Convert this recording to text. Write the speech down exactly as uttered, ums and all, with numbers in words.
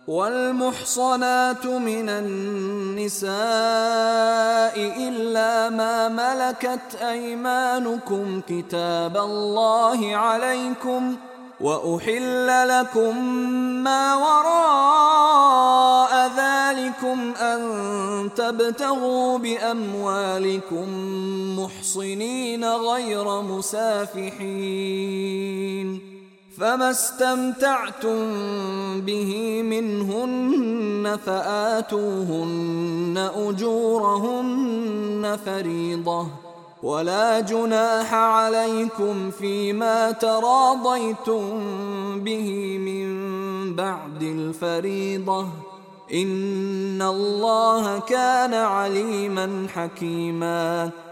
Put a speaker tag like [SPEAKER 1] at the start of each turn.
[SPEAKER 1] والمحصنات من النساء إلا ما ملكت أيمانكم كتاب الله عليكم، وأحل لكم ما وراء ذلكم أن تبتغوا بأموالكم محصنين غير مسافحين، فما استمتعتم به منهن فآتوهن أجورهن فريضة، ولا جناح عليكم فيما تراضيتم به من بعد الفريضة، إن الله كان عليما حكيما.